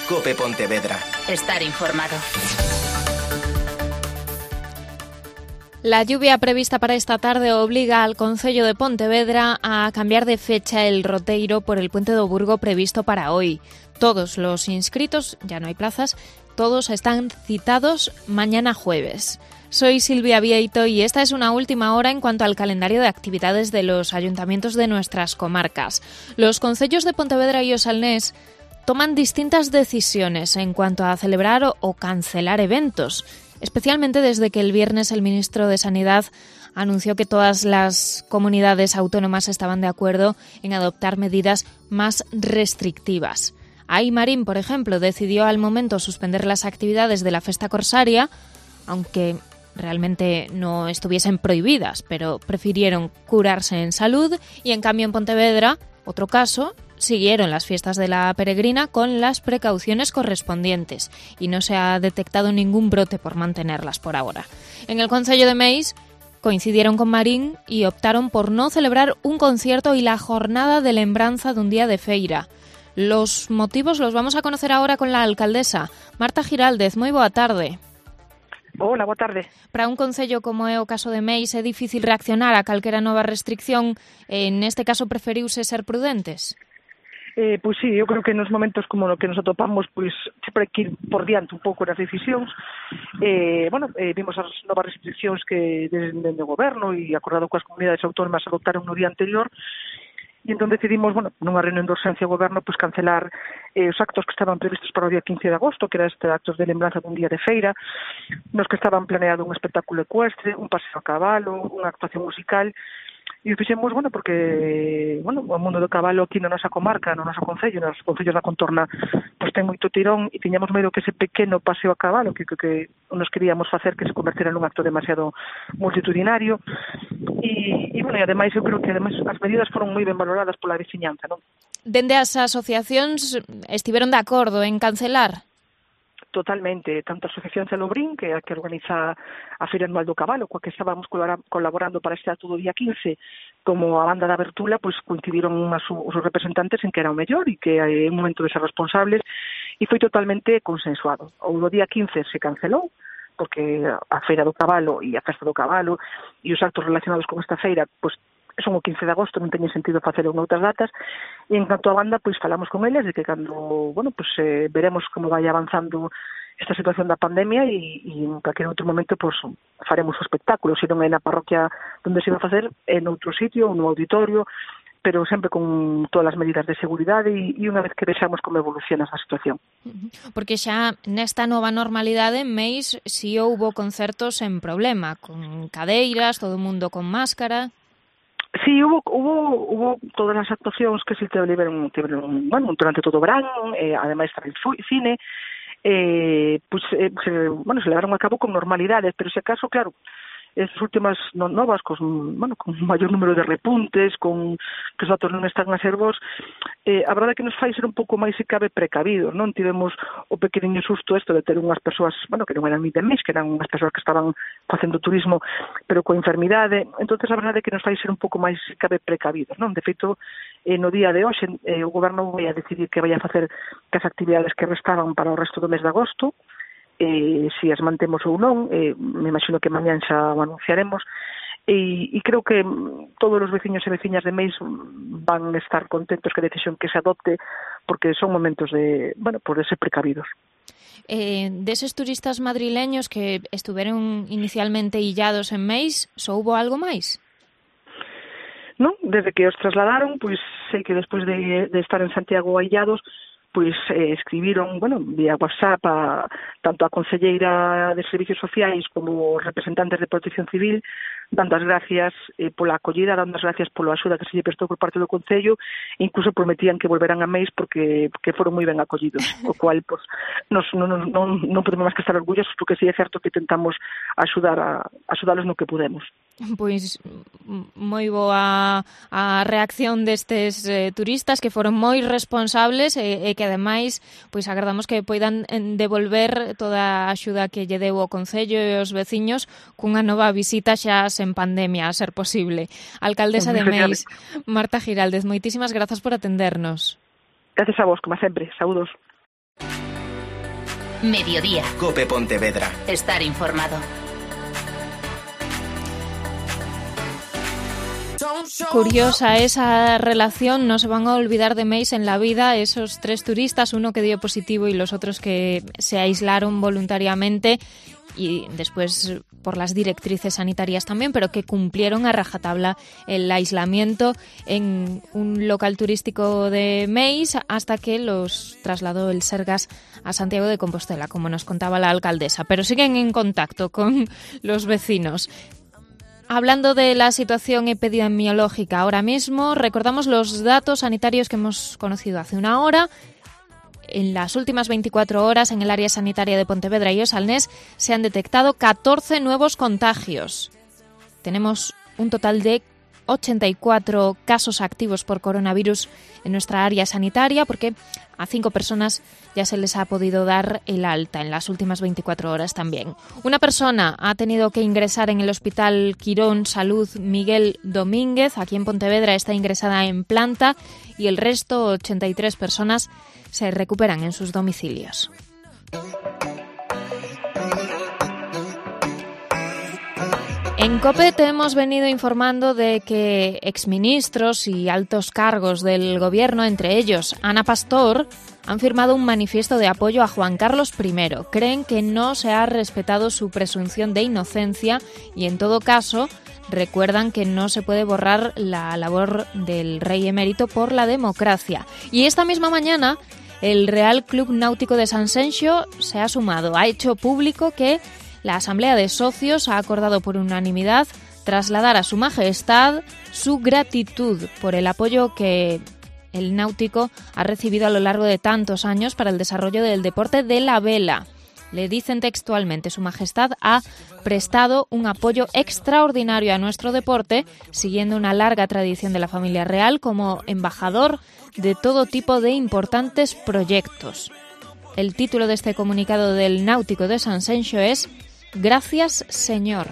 COPE Pontevedra. Estar informado. La lluvia prevista para esta tarde obliga al Concello de Pontevedra a cambiar de fecha el roteiro por el Puente do Burgo previsto para hoy. Todos los inscritos, ya no hay plazas, todos están citados mañana jueves. Soy Silvia Vieito y esta es una última hora en cuanto al calendario de actividades de los ayuntamientos de nuestras comarcas. Los concellos de Pontevedra y Osalnés toman distintas decisiones en cuanto a celebrar o cancelar eventos, especialmente desde que el viernes el ministro de Sanidad anunció que todas las comunidades autónomas estaban de acuerdo en adoptar medidas más restrictivas. Aí Marín, por ejemplo, decidió al momento suspender las actividades de la Festa Corsaria, aunque realmente no estuviesen prohibidas, pero prefirieron curarse en salud, y en cambio en Pontevedra, otro caso, siguieron las fiestas de la peregrina con las precauciones correspondientes y no se ha detectado ningún brote por mantenerlas por ahora. En el Concello de Meis coincidieron con Marín y optaron por no celebrar un concierto y la jornada de lembranza de un día de feira. Los motivos los vamos a conocer ahora con la alcaldesa, Marta Giraldez. Moi boa tarde. Hola, boa tarde. Para un concello como é o caso de Meis é difícil reaccionar a calquera nova restricción. Neste caso preferiuse ser prudentes? Pois sí, eu creo que nos momentos como no que nos atopamos, pois sempre hai que ir por diante un pouco nas decisións. Vimos as novas restriccións que desde o goberno e acordado coas comunidades autónomas adoptaron no día anterior. E entón decidimos, nunha reunión de urxencia ao goberno, pois cancelar os actos que estaban previstos para o día 15 de agosto, que era actos de lembranza dun día de feira, nos que estaban planeado un espectáculo ecuestre, un paseo a cabalo, unha actuación musical. E o fixemos, porque, o mundo do cabalo aquí na nosa comarca, no noso concello, nos concellos da contorna, pois ten moito tirón, e tiñamos medo que ese pequeno paseo a cabalo que nos queríamos facer que se convertera nun acto demasiado multitudinario. E ademais, eu creo que ademais as medidas foron moi ben valoradas pola veciñanza, non? Dende as asociacións estiveron de acordo en cancelar? Totalmente, tanto a Asociación Celobrín, que é a que organiza a Feira Anual do Cabalo, coa que estábamos colaborando para este acto do día 15, como a banda da Bertula, pois coincidiron os representantes en que era o mellor e que é un momento de ser responsables, e foi totalmente consensuado. O do día 15 se cancelou, porque a Feira do Cabalo e a Festa do Cabalo e os actos relacionados con esta feira, pois son o 15 de agosto, non teñe sentido facelo en outras datas, e en canto a banda, pois falamos con eles de que cando, veremos como vai avanzando esta situación da pandemia e en calquer outro momento, pois, faremos o espectáculo, se non é na parroquia onde se vai facer, en outro sitio, no auditorio, pero sempre con todas as medidas de seguridade e unha vez que vexamos como evoluciona esa situación. Porque xa nesta nova normalidade en Meis si houbo concertos en problema, con cadeiras, todo o mundo con máscara. Sí, hubo todas as actuacións que se tiveron durante todo o verán, ademais tamén cine, se levaron a cabo con normalidades, pero se acaso, claro, estas últimas novas, con maior número de repuntes, con que os datos non están a ser bons, a verdade é que nos fai ser un pouco máis, se cabe, precavidos, non? Tivemos o pequeniño susto de ter unhas persoas, que non eran ni de Meis, que eran unhas persoas que estaban facendo turismo, pero coa enfermidade. Entonces, a verdade é que nos fai ser un pouco máis, se cabe, precavidos, non? De feito, no día de hoxe, o goberno vai a decidir que vai a facer que as actividades que restaban para o resto do mes de agosto, si as mantemos ou non, me imagino que mañán xa o anunciaremos, e creo que todos os veciños e veciñas de Meis van estar contentos que a decisión que se adopte, porque son momentos de ser precavidos. Deses turistas madrileños que estuveron inicialmente illados en Meis, soubo algo máis? Non, desde que os trasladaron, pois sei que despois de estar en Santiago illados, pois escribiron, vía WhatsApp tanto a conselleira de Servicios Sociais como os representantes de Protección Civil, dando as gracias pola acollida, dando as gracias pola axuda que se lle prestou por parte do Concello, e incluso prometían que volverán a Meis porque foron moi ben acollidos, o cual non podemos máis que estar orgullosos, porque si é certo que tentamos axudalos no que podemos. Pois moi boa a reacción destes turistas que foron moi responsables e que ademais pois agardamos que poidan devolver toda a axuda que lle deu o Concello e os veciños cunha nova visita xa sen pandemia, a ser posible. Alcaldesa de Meis, Marta Giraldez, moitísimas grazas por atendernos. Gracias a vos, como sempre. Saúdos. Mediodía. COPE Pontevedra. Estar informado. Curiosa esa relación, no se van a olvidar de Meis en la vida, esos 3 turistas, uno que dio positivo y los otros que se aislaron voluntariamente y después por las directrices sanitarias también, pero que cumplieron a rajatabla el aislamiento en un local turístico de Meis hasta que los trasladó el Sergas a Santiago de Compostela, como nos contaba la alcaldesa, pero siguen en contacto con los vecinos. Hablando de la situación epidemiológica ahora mismo, recordamos los datos sanitarios que hemos conocido hace una hora. En las últimas 24 horas en el área sanitaria de Pontevedra y Osalnés se han detectado 14 nuevos contagios. Tenemos un total de 84 casos activos por coronavirus en nuestra área sanitaria, porque a 5 personas ya se les ha podido dar el alta en las últimas 24 horas también. Una persona ha tenido que ingresar en el Hospital Quirón Salud Miguel Domínguez, aquí en Pontevedra, está ingresada en planta, y el resto, 83 personas, se recuperan en sus domicilios. En COPE te hemos venido informando de que exministros y altos cargos del gobierno, entre ellos Ana Pastor, han firmado un manifiesto de apoyo a Juan Carlos I. Creen que no se ha respetado su presunción de inocencia y, en todo caso, recuerdan que no se puede borrar la labor del rey emérito por la democracia. Y esta misma mañana, el Real Club Náutico de Sanxenxo se ha sumado. Ha hecho público que la Asamblea de Socios ha acordado por unanimidad trasladar a Su Majestad su gratitud por el apoyo que el náutico ha recibido a lo largo de tantos años para el desarrollo del deporte de la vela. Le dicen textualmente: Su Majestad ha prestado un apoyo extraordinario a nuestro deporte, siguiendo una larga tradición de la familia real como embajador de todo tipo de importantes proyectos. El título de este comunicado del Náutico de Sanxenxo es «Gracias, señor».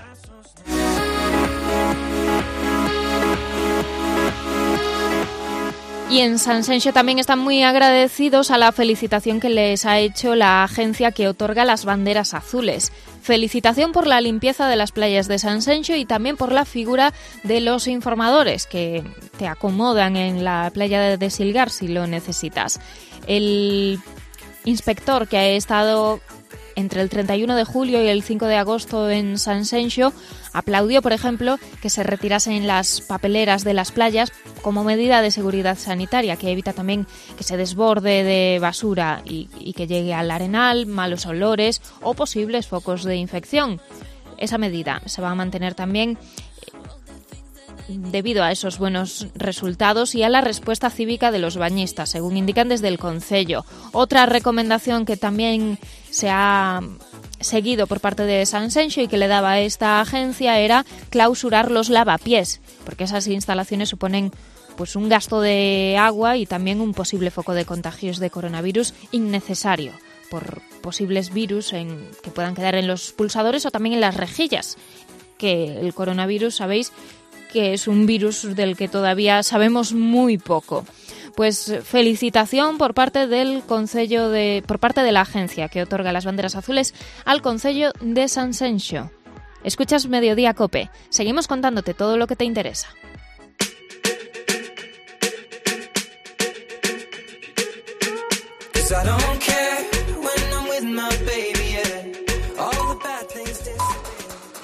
Y en Sanxenxo también están muy agradecidos a la felicitación que les ha hecho la agencia que otorga las banderas azules. Felicitación por la limpieza de las playas de Sanxenxo y también por la figura de los informadores que te acomodan en la playa de Silgar si lo necesitas. El inspector que ha estado entre el 31 de julio y el 5 de agosto en Sanxenxo aplaudió, por ejemplo, que se retirasen las papeleras de las playas como medida de seguridad sanitaria, que evita también que se desborde de basura y que llegue al arenal, malos olores o posibles focos de infección. Esa medida se va a mantener también debido a esos buenos resultados y a la respuesta cívica de los bañistas, según indican desde el Concello. Otra recomendación que también se ha seguido por parte de Sanxenxo y que le daba a esta agencia era clausurar los lavapiés, porque esas instalaciones suponen pues un gasto de agua y también un posible foco de contagios de coronavirus innecesario por posibles virus que puedan quedar en los pulsadores o también en las rejillas, que el coronavirus, sabéis, que es un virus del que todavía sabemos muy poco. Pues felicitación por parte del Concello por parte de la agencia que otorga las banderas azules al Concello de Sanxenxo. Escuchas Mediodía COPE. Seguimos contándote todo lo que te interesa.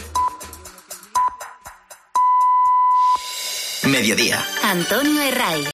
Mediodía. Antonio Herray.